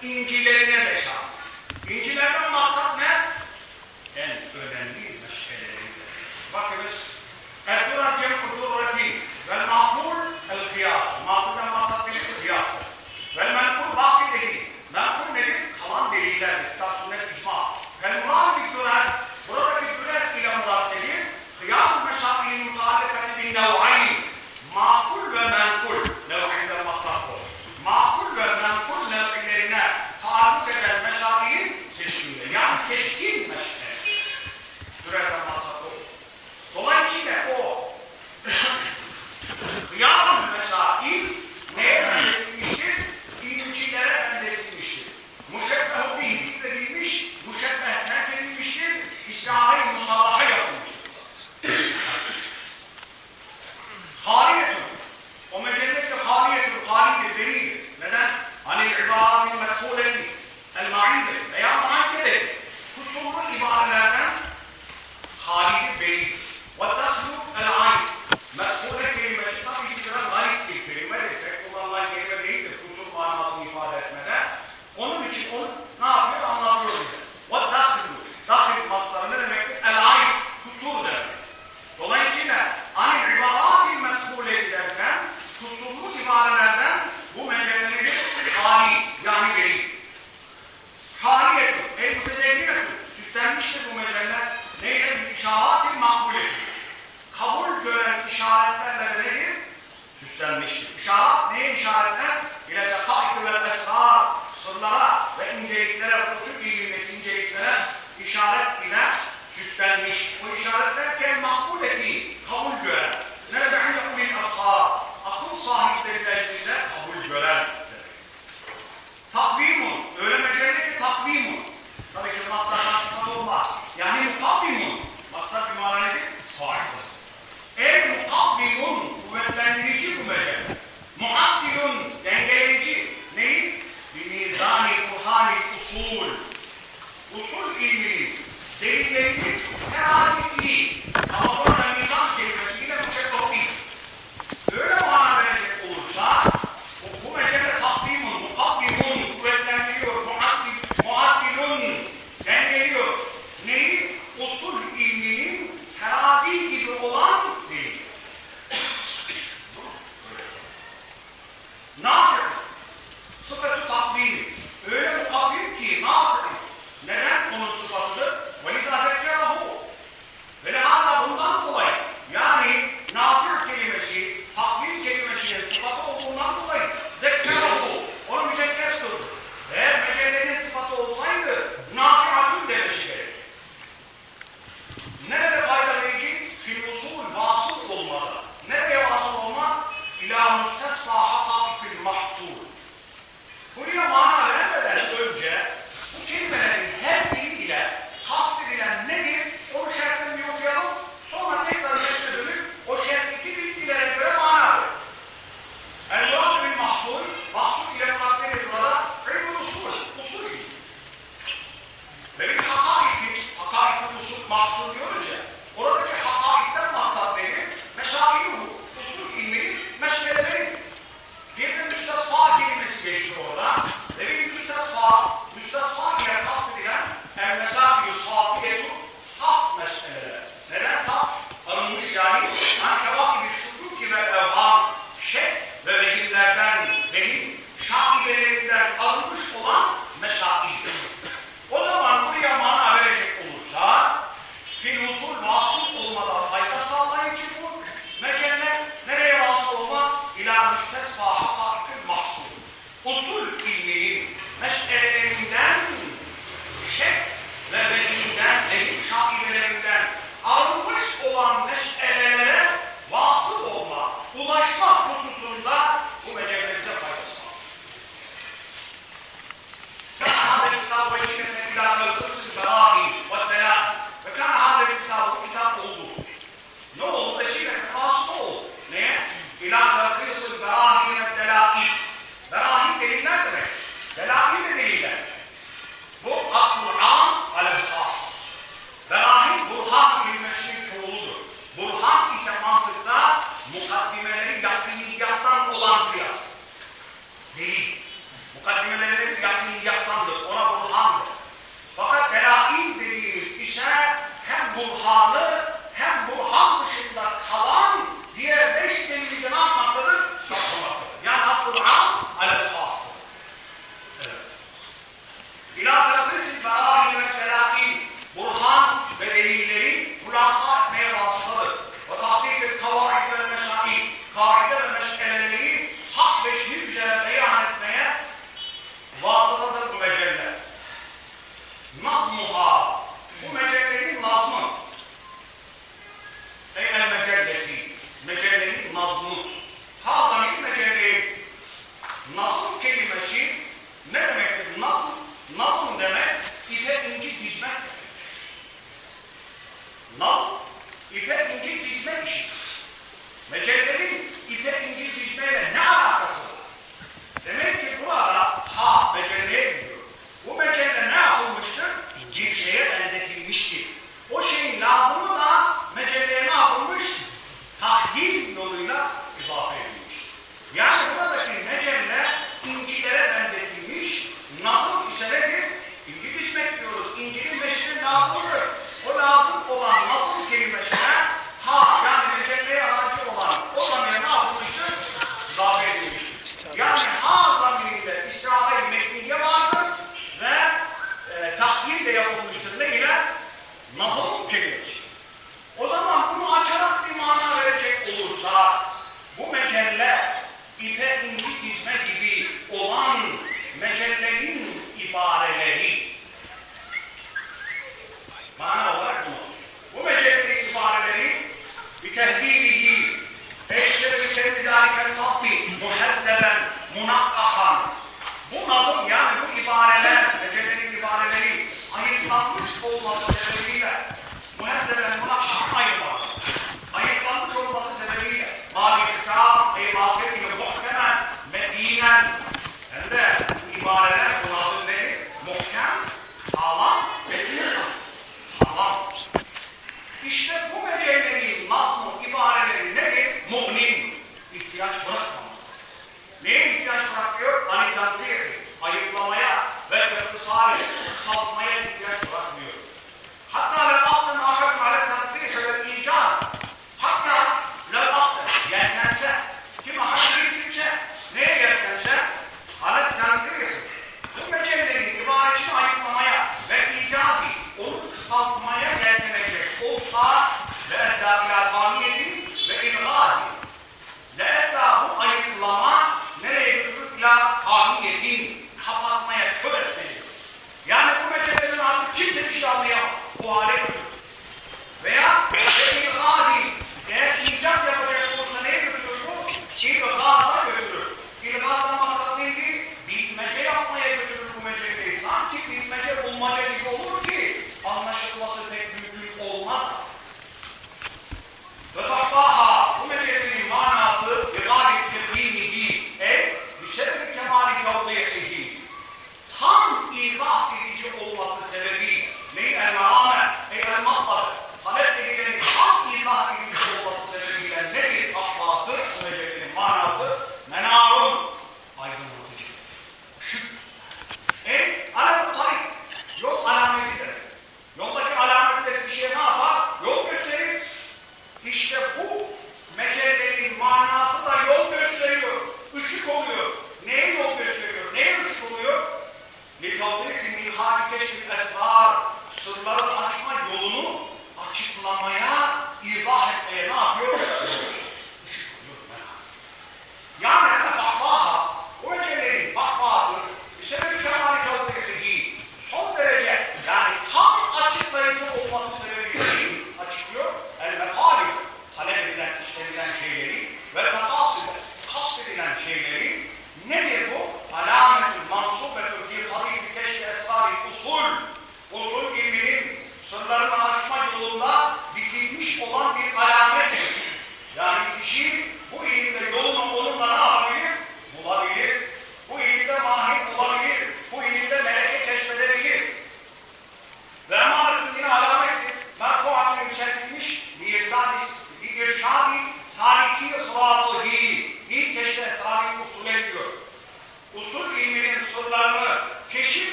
incilerine de şamil. İncilerden maksat ne? En önemli meşgaleleri. Bakınız. El-Durar cem'u durreti vel makul el-kıyas. Makulden maksat nedir? Kıyastır. Vel menkul baki değil. Menkul nedir? Kalan delillerdir. Kitap, sünnet, icma. Vel murad bir durar. Buradaki durar ile murad nedir? Kıyas-ı meşâbî-i mutâlekati bin nev'ayn. Makul ve menkul. Nev'inden maksat bu. Makul ve menkul nev'ilerine taalluk eden meşâbî'in seçiminde. Yani seçkin meşâbî. Durardan maksat bu. Dolayısıyla o kıyam-ı meşâbî neye benzetilmiştir? İncilere benzetilmiştir. Muşebbeh-u bihi zikredilmiş, muşebbeh terk edilmiştir, İsrail musallaha yapılmıştır. Haliyetun. O mecellette haliyetun, halidir, beridir. Neden? Hani ibaretin mekhuleti, el-ma'ide veya muhakkede. Kusurlu ibarelerden halidir, beridir. وَالدَّخْلُ الْعَيْنِ Mekhule kelimesi tabii ki biraz garip bir kelimedir. Pek kullanılan kelime değildir. Kusur manasını ifade etmeden. Onun için onu ne yapıyor? Anlatıyor bize. وَالدَّخْلُ Dakhil masları ne demektir? El-ayn kusur demek. Dolayısıyla aynı ibarat-i mekhule derken kusurlu ibarelerden bu mecellenin hali yani değil. Haliyettir. Ey mütezevvinettir. Süslenmiştir bu meceller. Neyle? İşarat-i makbuledir. Kabul gören işaretlerle nedir? Süslenmiştir. İşaret neye işaretler? İle tekâik vel esrar, sırlara ve inceliklere, usul ilmindeki inceliklere işaret ile süslenmiş. O işaretler kel makbuleti, kabul gören. Nerede ilmil absar, akıl sahipleri nezdinde kabul gören. Takvim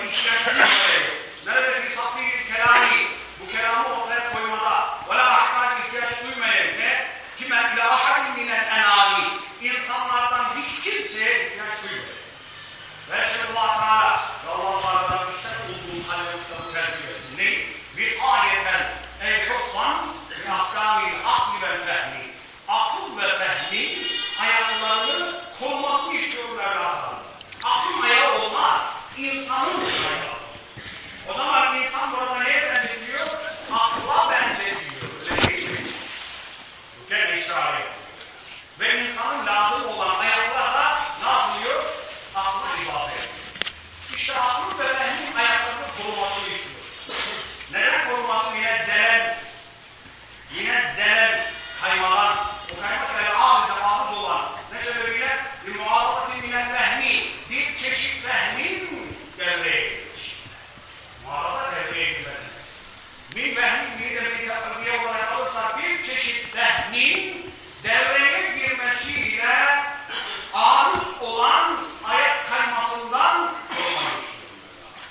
ihtiyaç duymuyor. Nerede bir takdir kelami, bu kelamı ortaya koymada, ve la ahkam ihtiyaç duymayan ne? Kime ila ahadin minel enami, insanlardan hiç kimseye ihtiyaç duymuyor. Ve Allah Teala, Allah Teala'dan müştek olduğum halde kitabı tercih etsin. Ne? Bir ayeten, hukman, bir ahkamil akli ve fehmi. Akıl ve fehmi ayaklarını korumasını istiyorlar evlatlarım. Aklın ayağı olmaz, insanın ayağı. O zaman insan burada neye benzetiyor? Akla benzetiyor. Öyle değil mi? Bu kendi işaret. Ve insanın lazım olan ayaklar da ne yapıyor? Akla ibadet ediyor. İşte aklın ve fehmin ayaklarını korumasını istiyor. Neden koruması? Yine zelel. Yine zelel kaymadan. O kaymak böyle ağız olan. Ne sebebiyle? Bir muhafazatin minel vehmi. Bir çeşit vehmin devreye girmiş. Muhafaza devreye girmez. Min vehmin bir de bir takviye olarak alırsak bir çeşit vehmin devreye girmesiyle arız olan ayak kaymasından korumayı istiyor.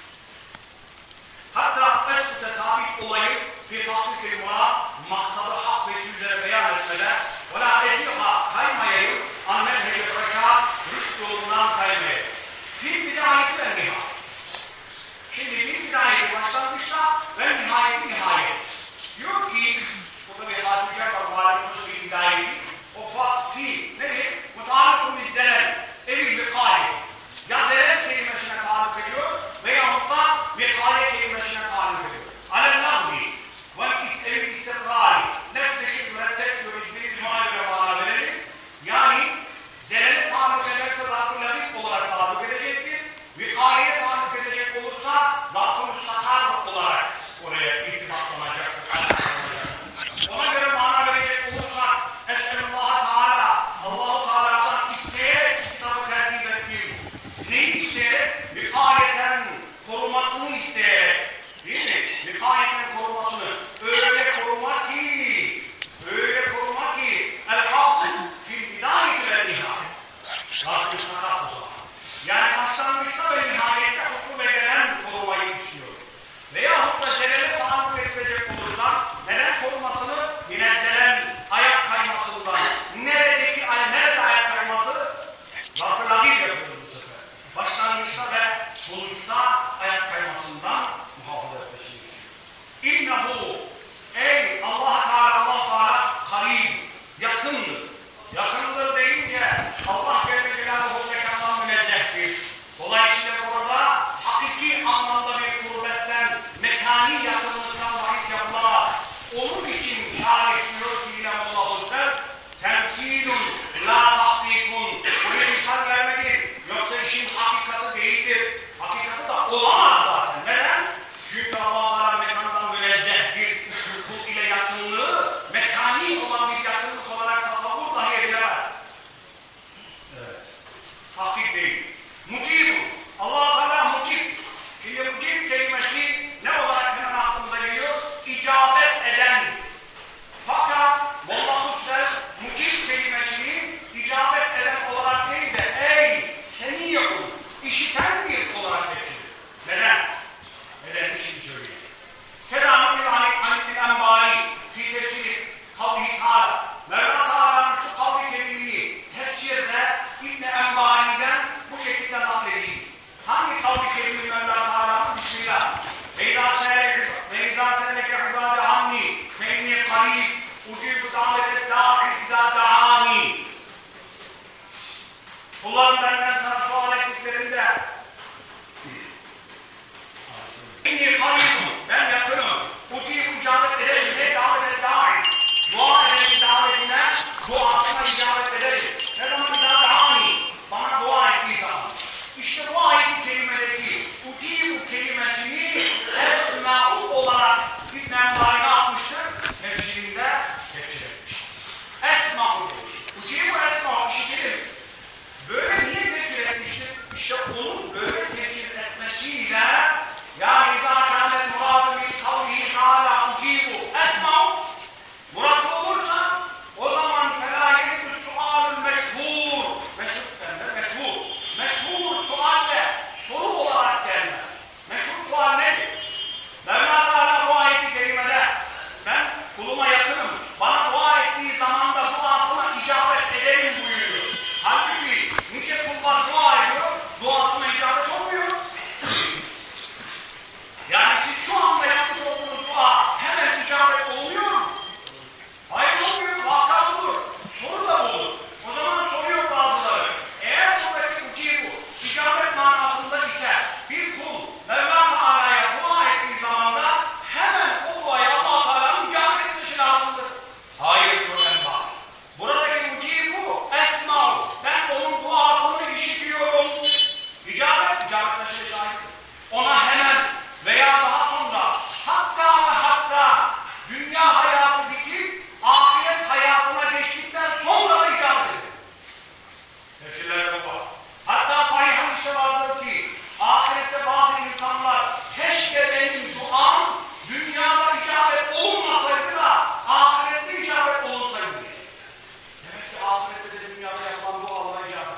ona hemen veya daha sonra hatta dünya hayatı bitip ahiret hayatına geçtikten sonra da icabet eder. Tefsirlerde bu var. Hatta sahih hadiste vardır ki ahirette bazı insanlar keşke benim duam dünyada icabet olmasaydı da ahirette icabet olunsaydı diye. Demek ki ahirette de dünyada yapılan dualara icabet.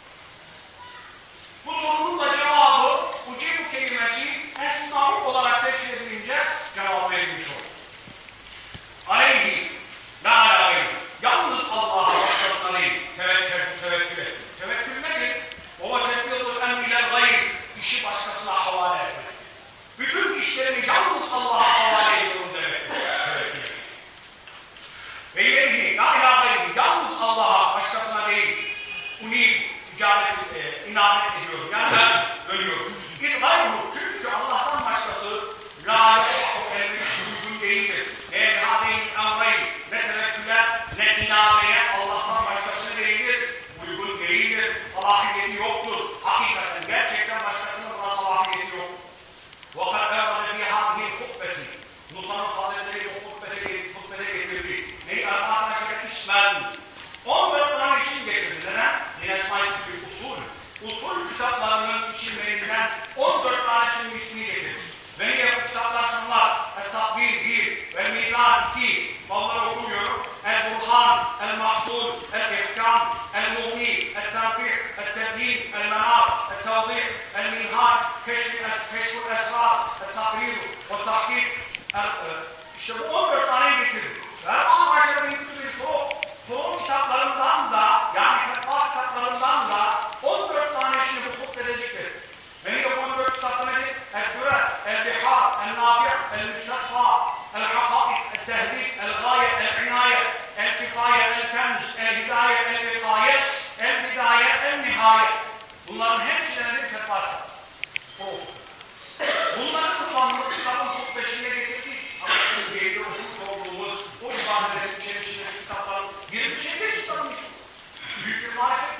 Bu sorunun da cevabı ucibu kelimesi esnaf olarak teşkil edilince cevap verilmiş olur. Aleyhi la aleyhi. Yalnız Allah'a başkasına değil. Tevekkül et. Tevekkül nedir? O tevekkül emriler gayr. İşi başkasına havale etmek. Bütün işlerimi yalnız Allah'a havale ediyorum demek. Tevekkül. Ve ileyhi la aleyhi. Yalnız Allah'a başkasına değil. Unib, inabet ediyorum. Yani ben ölüyorum. İrgayru. Çünkü Allah'tan başkası la yasahhu emri uygun değildir. Ne hadeyn amreyn, ne tevekküle, ne inabeye Allah'tan başkası değildir. Uygun değildir. Salahiyeti yoktur. Hakikaten gerçekten başkasının buna salahiyeti yoktur. وَقَدْ اَرَدَ فِي هَذِهِ الْخُطْبَةِ Musa'nın Hazretleri o hutbede getirdi. Neyi arkadaşlar ismen 14 tane için getirdi. Neden? Yine sahip bir usul. Usul kitaplarının isimlerinden 14 tane için ismini getirdi. Ve yine bu kitaplar şunlar. El-Takbir 1 ve Mizan 2. Onları okumuyorum. El-Burhan, El-Mahsul, El-İhkam, El-Muğni, El-Tanfih, El-Tebyin, El-Menar, El-Tavdih, El-Minhaj, Keşf-ül Esrar, El-Takrir, El-Tahkik. İşte bu 14 taneyi getirdi. Ve başka bir soğuk kitaplarından da, yani fetva kitaplarından da 14 tanesini bu hutbede zikretti. Ve bu 14 kitapta nedir? El-Dürer, El-Bihar, El-Nafi', El-Müstesfa, El-Hakaik, El-Tehdid, El-Gaye, El-İnaye, El-Kifaye, El-Kenz, El-Hidaye, El-Bikaye, El-Bidaye, El-Nihaye. Bunların hepsi nedir? Fetva kitapı. Bunların kullanıldığı kitabın hutbesine getirdik. Aslında bir okumuş olduğumuz o ibadelerin içerisinde kitapların 28 kitabın büyük bir marifet